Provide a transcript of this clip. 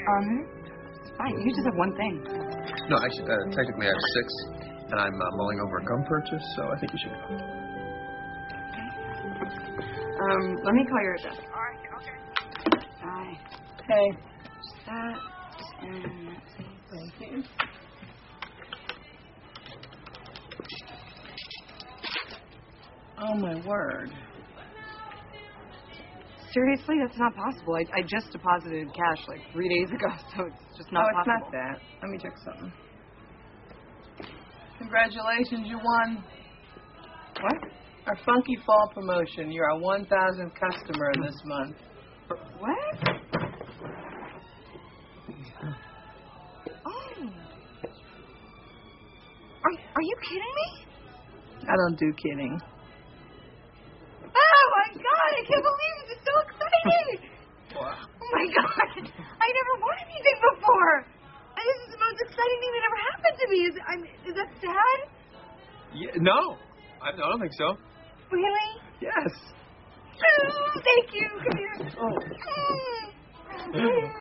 It's fine. You just have one thing. No, technically I have 6, and I'm mulling over a gum purchase, so I think you should go. Let me call your desk. All right, okay. Bye. Hey. Just that, and Thank you. Oh, my word. seriously, that's not possible. I just deposited cash like 3 days ago, so it's just not it's possible. not that. Let me check something. Congratulations, you won. What? Our Funky Fall promotion. You're our 1,000th customer this month. What? Oh. Are you kidding me? I don't do kidding. Oh my God! I can't believe this is so exciting! Wow. Oh my God! I never won anything before. And this is the most exciting thing that ever happened to me. Is that sad? Yeah, no, I don't think so. Really? Yes. Oh, thank you. Come here. Oh. Mm.